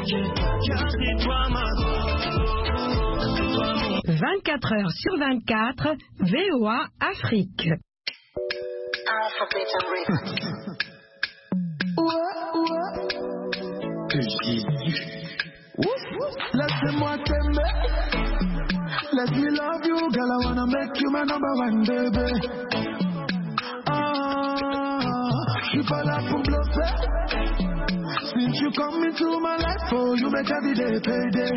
car c'est toi ma go. 24 heures sur 24, VOA Afrique. Laissez-moi t'aimer. Let me love you, girl. I wanna make you my number one baby. Je suis pas là pour bluffer. Since you come into my life, oh, you make every day payday.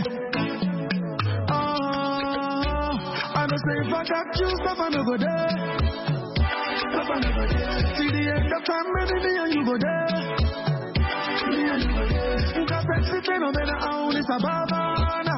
I know say if I got you, stuff I never there. Stuff I never there. See the end of time, maybe me and you go there. Me and you go there. Got sexy thing, no matter how it's a babana.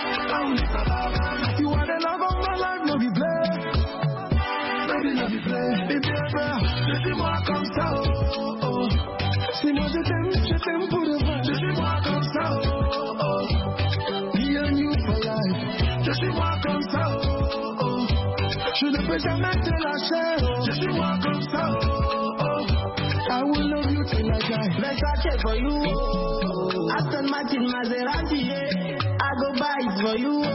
You are the love of my life, no be play. Baby, no be play. Baby, laissez-moi comme ça, oh, oh. Si moi je t'aime pour de vrai. Laissez-moi comme ça, oh, oh. Me and you for life. Laissez-moi comme ça, oh, oh. Je ne peux jamais te lâcher, oh. Laissez-moi comme ça, oh, oh. I will love you till I die. Let's check for you, oh. Aston Martin Maserati, yeah. I go buy it for you, oh.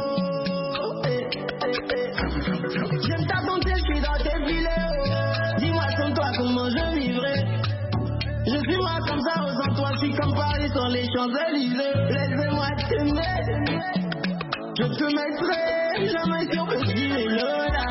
J'aime ta bonté, je suis dans tes filets, oh. Dis-moi sans toi comment je vivrai. Je suis moi comme ça, aux toi, je suis comme Paris sur les Champs-Élysées. Laissez-moi t'aimer. Je te mettrai jamais sur petit vélo, là.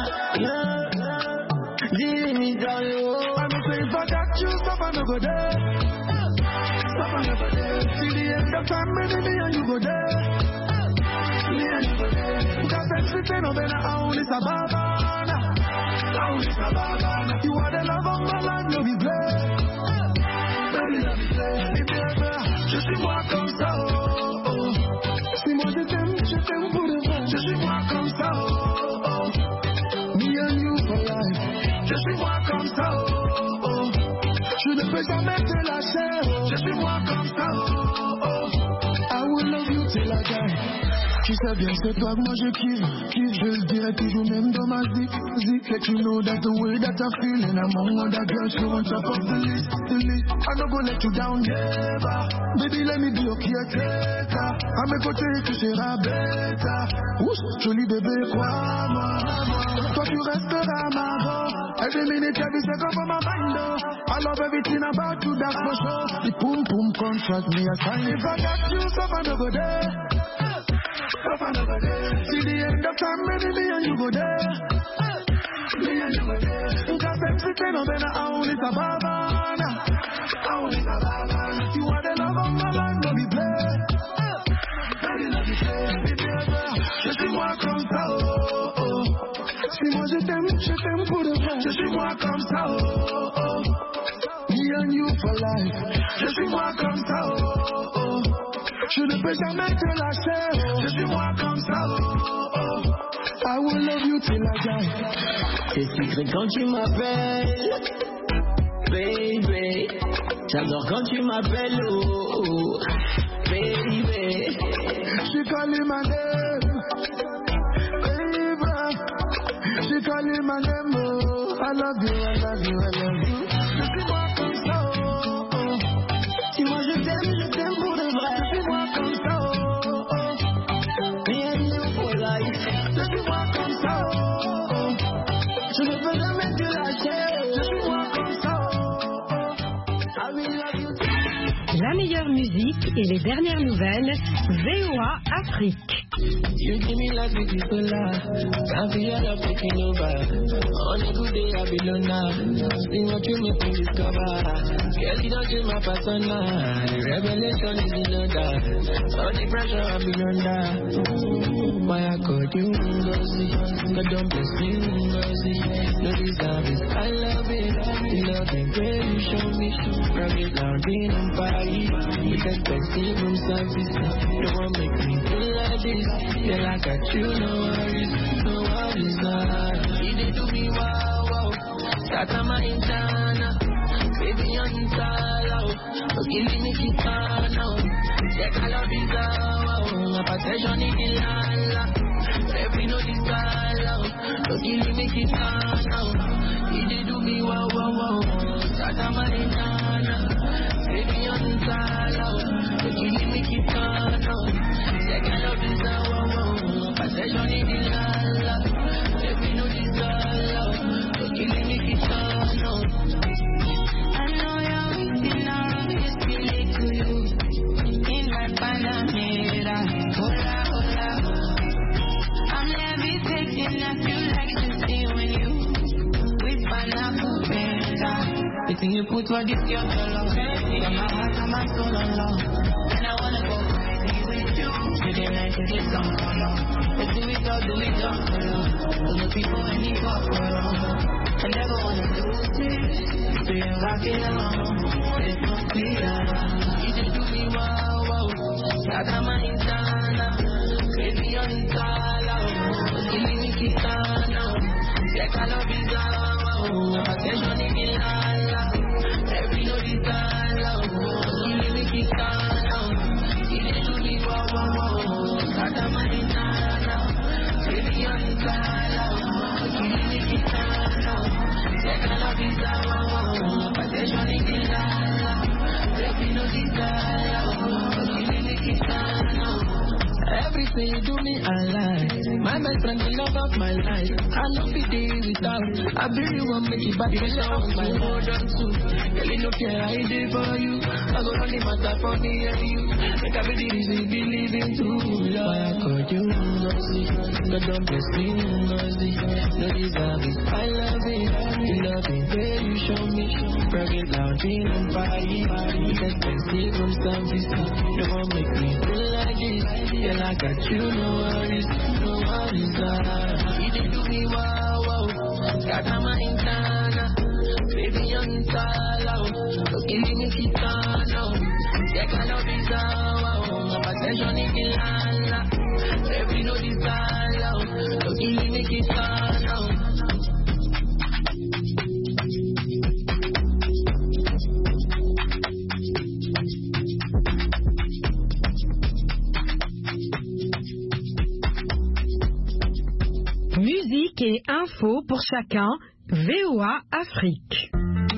Dis-moi dans le haut. I know say if I got you, stop and go there. Stop and go there. See the end of time, maybe me and you go there. Me and you go there. Got sexy thing, no matter how it's a babana. How it's a babana. You are the love of my life, no be play. Baby, no be play. Je suis moi comme ça, oh, oh. Si moi je t'aime pour de vrai. Je suis moi comme ça, oh, oh. Me and you for life. Je suis moi comme ça, oh, oh. Je ne peux jamais te lâcher, oh. Je suis moi comme ça, oh, oh. I will love you till I die. Tu sais bien c'est toi que moi je kiffe. Je le dirai toujours même dans ma zik. Let you know that the way that I feel. And I'm on other girls who on top of the list. I no go let you down, never. Baby let me be your caretaker. À mes côtés tu seras bêta. Ouh, joli bébé, crois-moi. Toi tu resteras ma voix. Every minute, every second for my mind, oh. I love everything about you, that's for sure. The boom boom contract me a sign. If I got you, stop and go there. Stop and go there. See the end of time, maybe me and you go there. Me and you go there. Got sexy thing, no matter how it's a babana. How it's a babana. You are the love of my life, no be play. Baby, no be play. Je suis moi comme ça, oh, oh. Si moi je t'aime pour de vrai. Je suis moi comme ça, oh, oh. Me and you for life. Je suis moi comme ça, oh, oh. Je ne peux jamais te lâcher, oh. Je suis moi comme ça, oh, oh. I will love you till I die. C'est secret quand tu m'appelles, baby. J'adore quand tu m'appelles, oh, oh. Baby. She call you my name, baby. She call you my name, oh. I love you, I love you, I love you. Je suis moi comme ça, oh, oh. Si moi je t'aime pour de vrai. Je suis moi comme ça, oh, oh. Me and you for life. Je suis moi comme ça, oh, oh. Je ne peux jamais te lâcher. Je suis moi comme ça, oh, oh. I will love you. La meilleure musique et les dernières nouvelles, VOA Afrique. You give me life with people love. Can't feel your love taking over. On a good day I be alone. Sing what you make me discover. Girl, you don't change my persona. The revelation is in order. All the pressure I be under. Why I called you Ngozi? God don't bless me Ngozi. No deserve it, I love it. The loving way you show me. Private lounging in Paris. With expensive room service. Don't want make me feel like this. Girl, I got you, no worries, no worries, nah. You did do me wow, wow. Tata my intana, baby on salo. Give me kiss now. Check I love you, wow. My passion is the lala. Every no this salo. Give me kiss now. You did do me wow, wow, wow. Tata my intana, baby on salo. Give me kiss now. everything you put for this girl to love. Got my heart and my soul on love. And I wanna go crazy with you. Today night to this song for love. Let's do it all for love. All the people in the for love. I never wanna lose it. So you're rocking along. There's no fear. You just do me wow, wow. Got my insana. Baby on insala. Give me kitana. Check I love is wow. Attention in Milala. Every no desala. Give me kitana. You just do me wow, wow. Got my insana. Baby on insala. Give me kitana. Check I love is wow. Attention in Milala. Every no desala. Give me kitana. Everything you do me, I like. My best friend, the love of my life. I know be there without. I really want me to back the love my hold on to. Girl, you know care I did for you. I go run the matter for me and you. Make I be the reason believe in too. Lord, I called you mercy. God don't bless me mercy. No deserve it. I love it. You love it. Where you show me. Bragging down, feeling party. Expensive from some business. You won't make me feel like this. Yeah, I got you, no worries, no worries. You did do me wow, wow. Got my intana, baby on tala. Give me kitana, yeah, I love is wow. Attention in Milala, every no desala. Give me kitana. Musique et info pour chacun, VOA Afrique.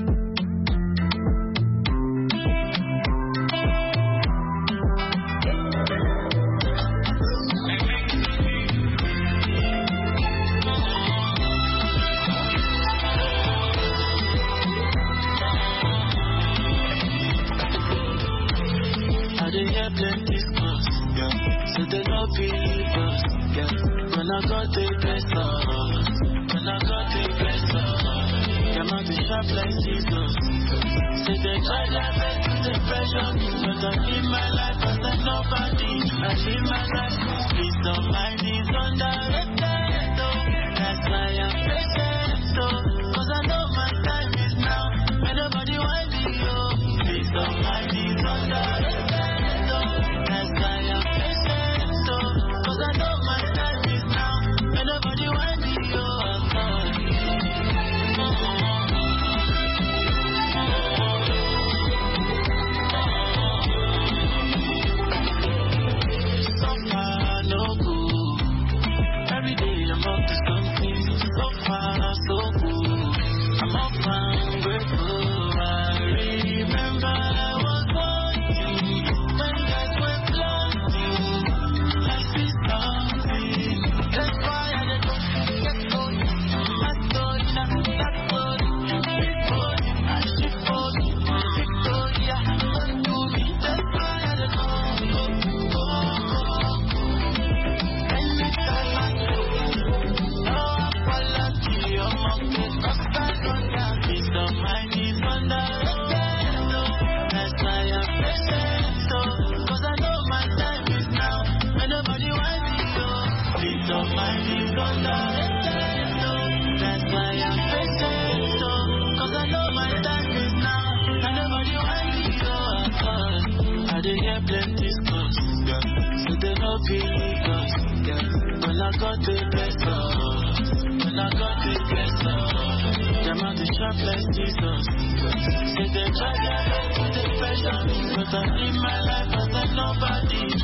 I didn't hear plenty scores, yeah. So they don't believe us, yeah. When I got the best of, when I got the best of, them out to shop like scissors. Say they try their best to the pressure, but I live my life as like nobody. I live my life, peace of mind is underrated, though. That's why I'm patient, though. Cause I know my time is now, when nobody wants me, oh. Peace of mind is underrated, though. That's why I'm patient, though. Cause I know my time is now, when nobody wants me, oh. So far, no good. Every day I'm up to something. So far, so good. I'm up and grateful. I remember I was wanting when guys were planting. I see something. That's why I let go. Get going. My story now. That's good. Before I ship for you. Victoria. Don't do me. That's why I let go. Anytime I do. No apology. Your mom can not stand on that. Peace of mind is underrated. That's why I'm patient. Cause I know my time is now. When nobody wants me, peace of mind is underrated. That's why I'm patient. Cause I know my time is now. When nobody wants me, I didn't hear plenty scores, yeah. So they don't believe us, yeah. When I got the best of, when I got the best of, them out to shop like scissors. Say they try their best to the pressure, but I live my life as like nobody.